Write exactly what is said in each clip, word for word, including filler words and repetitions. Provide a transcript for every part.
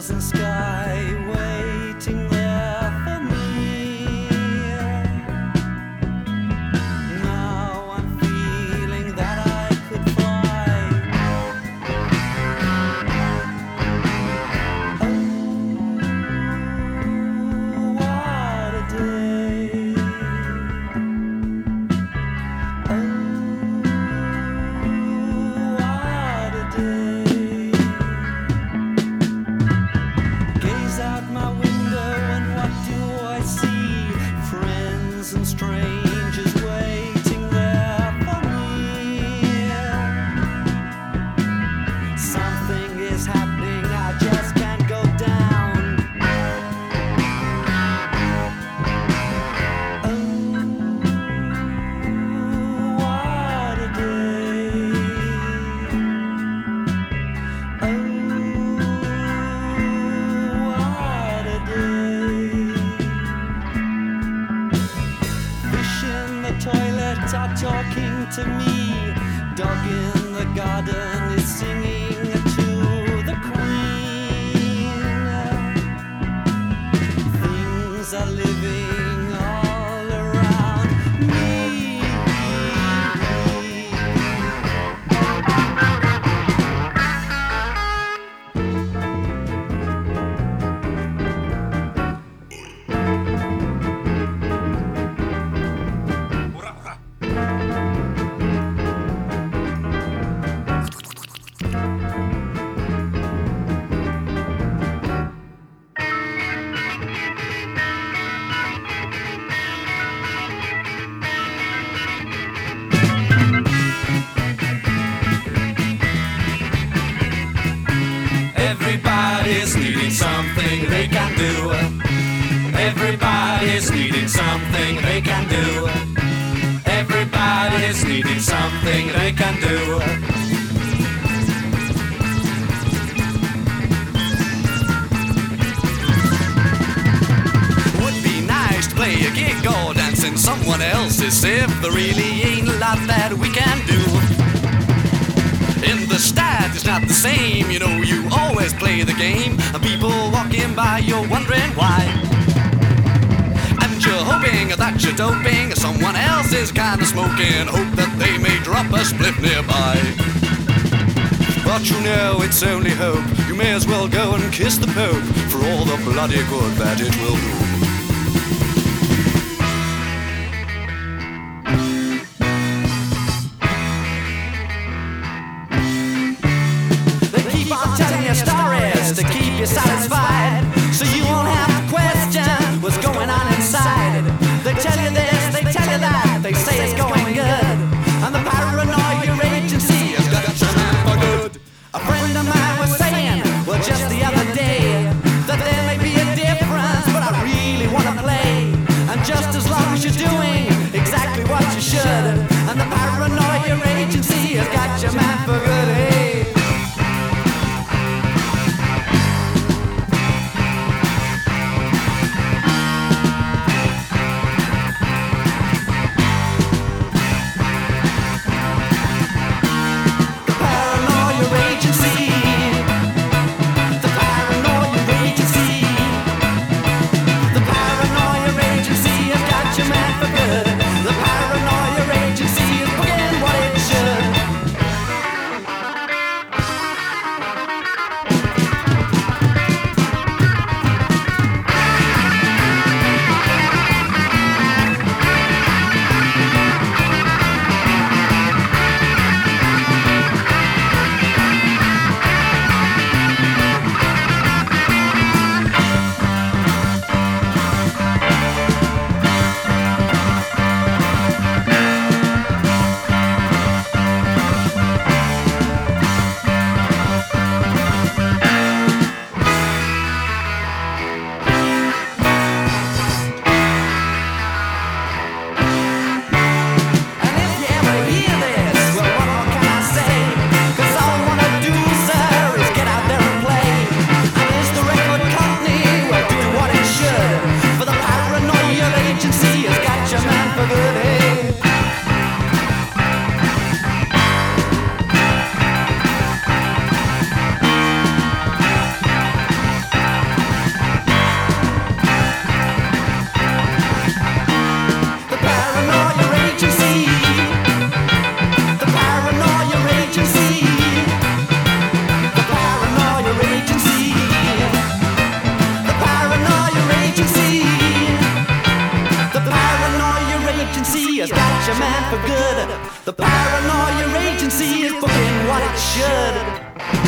pleasant sky waiting there for me. Now I'm feeling that I could fly. Oh, what a day. Oh, what a day. Gaze out my window and what do I see? Friends and strangers waiting there for me. Something is happening, I just can't go down. Oh, what a day. Oh, what a day. Fish in the toilet are talking to me. Dog in the garden is singing to the queen. Things are living all around me. Everybody's needing something they can do. Everybody's needing something they can do. Everybody's needing something they can do. Would be nice to play a gig or dance in someone else's if there really ain't a lot that we can do. In the stat, it's not the same. You know, you always play the game, and people walking by, you're wondering why. And you're hoping that you're doping someone else is kind of smoking, hope that they may drop a spliff nearby. But you know it's only hope. You may as well go and kiss the Pope for all the bloody good that it will do. Stories to keep you satisfied, so you won't have to question what's going on inside. They tell you this, they tell you that, they say it's going good, and the paranoia agency has got you for good. A friend of mine was saying, well, just the other day, that there may be a difference, but I really want to play. And just as long as you're doing exactly what you should, and the paranoia agency has got you man for good. Hey. your man for good. The paranoia agency is booking what it should.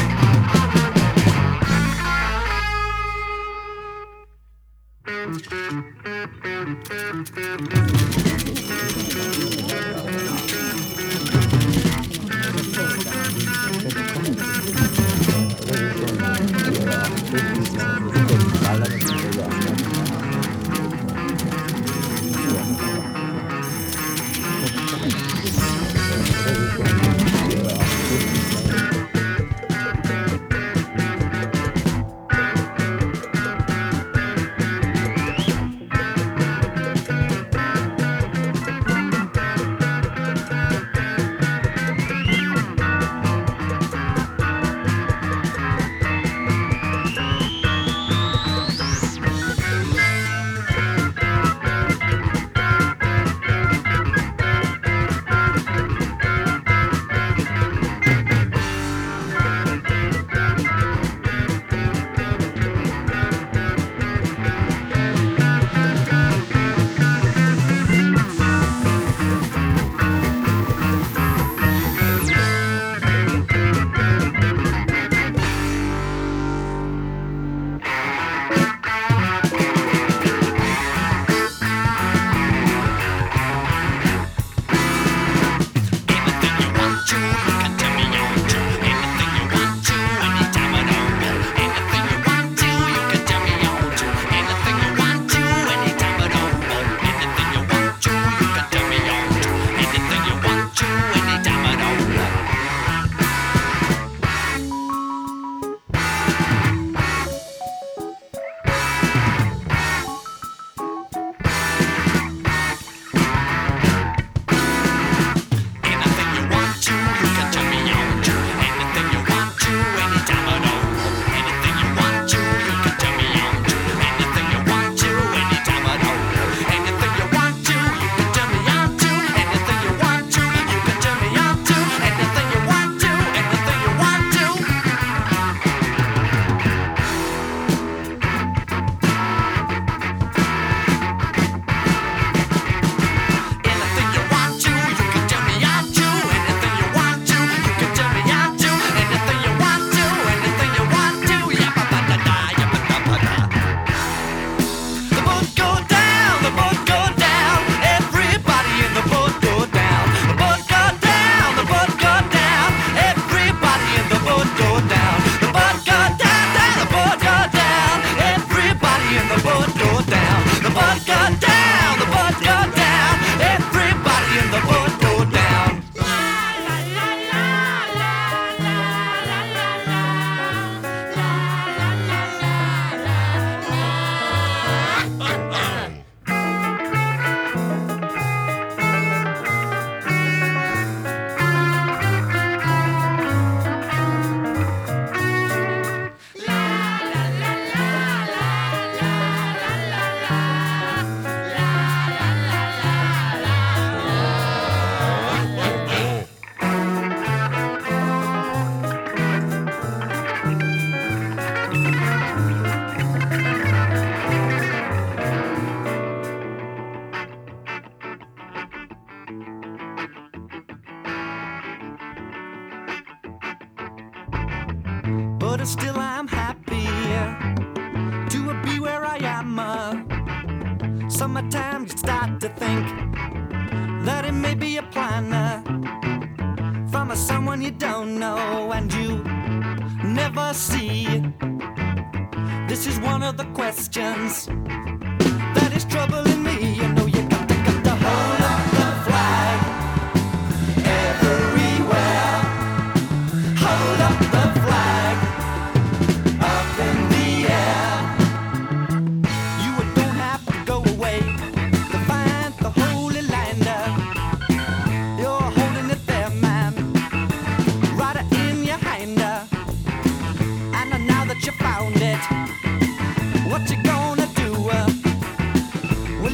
But still I'm happy to be where I am. Uh, Sometimes you start to think that it may be a plan uh, from a someone you don't know and you never see. This is one of the questions that is troubling me. You know you got to, got to hold up the flag everywhere. Hold up the flag up in the air. You don't have to go away to find the holy land. You're holding it there, man, right in your hand. And now that you found it, what you gonna do uh,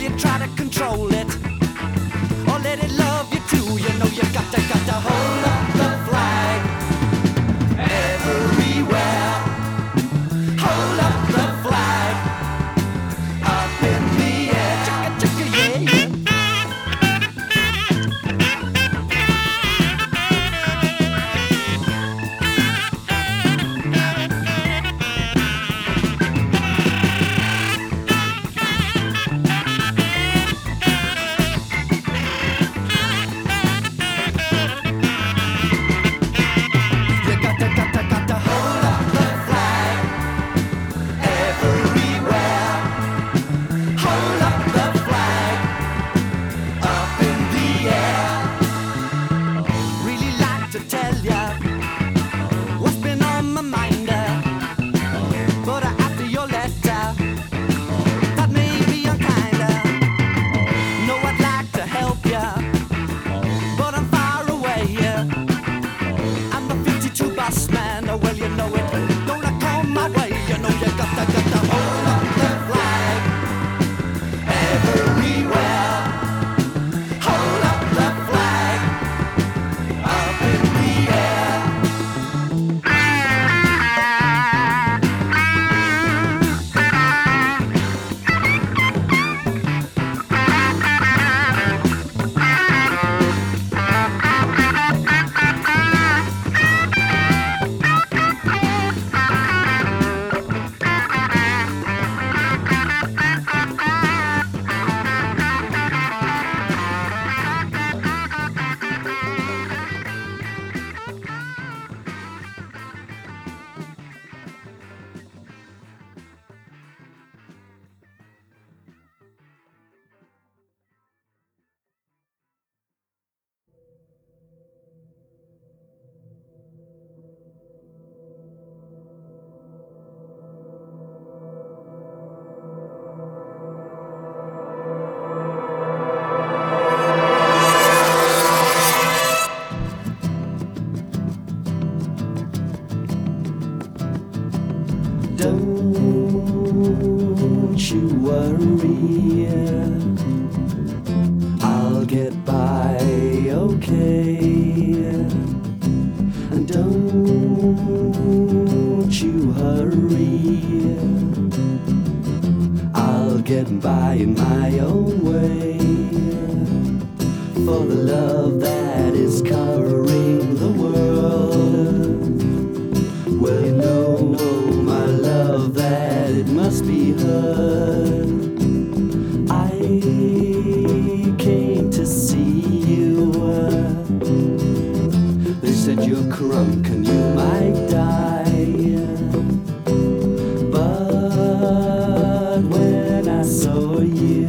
you worry, I'll get by okay. And don't you hurry, I'll get by in my own way. For the love that is covering the world, well, you know, my love, that it must be heard. I came to see you. They said you're crunk and you might die. But when I saw you,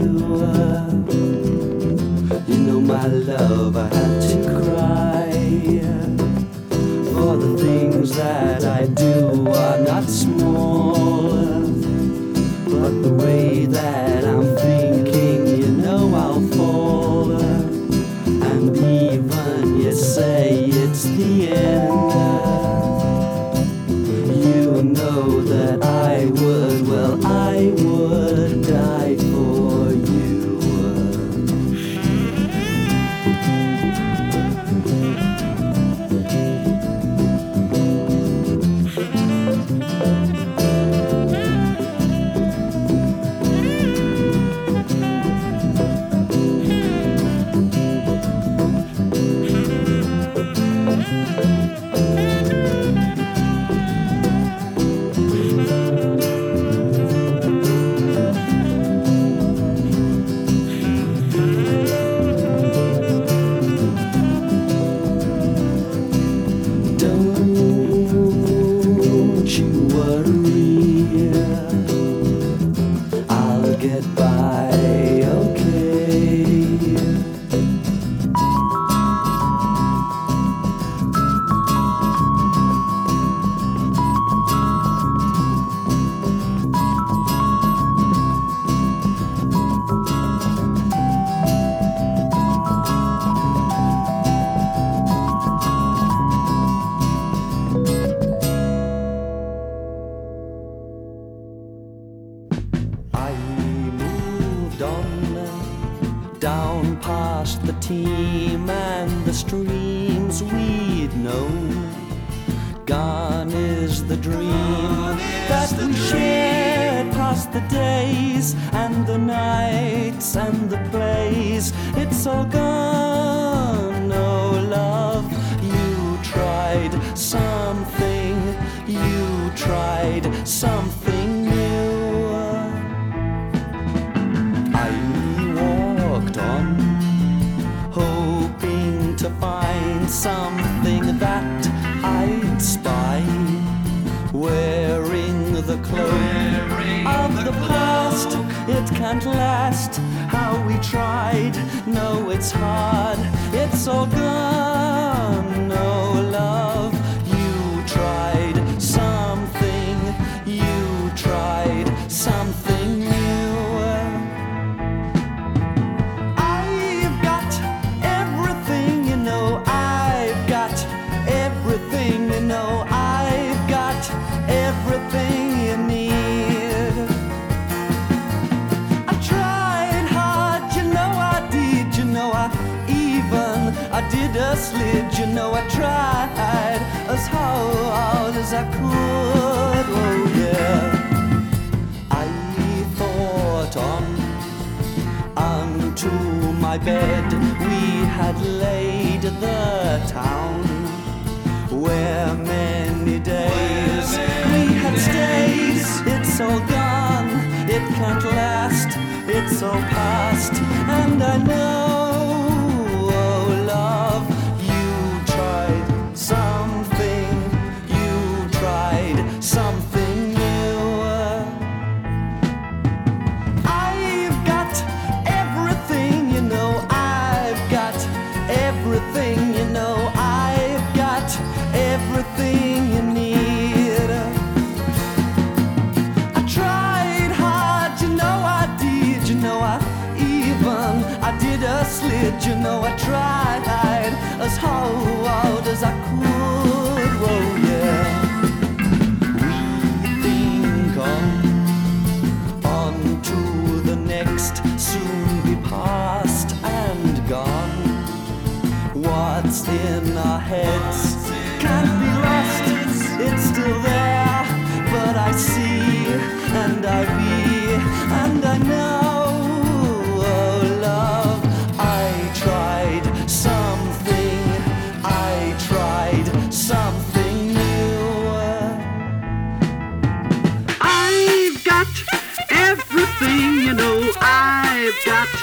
you know, my love, I had to cry. For the things that I do are not small, but the way that I'm thinking, you know, I'll fall. And even you say it's the end, you know that I would, well, I would die for you. Down past the team and the streams we'd known. Gone is the dream that we shared past the days and the nights and the plays. It's all gone, oh love. You tried something, you tried something new. On, hoping to find something that I'd spy, wearing the cloak wearing of the, the past. It can't last. How we tried, no, it's hard. It's all gone, no love. You tried something, you tried something new. I did a slid, you know, I tried as hard as I could, oh yeah. I thought on unto my bed we had laid the town, where many days we had stayed. It's all gone, it can't last, it's all past, and I know, something new. I've got everything, you know, I've got everything, you know, I've got everything you need. I tried hard, you know I did, you know I even, I did a slid, you know I tried as hard as I could, oh yeah. Onto must soon be past and gone. What's in our heads can't be lost, it's still there, but I see and I be and I know, oh love, I tried something, I tried something new. I've got everything, you know, I've got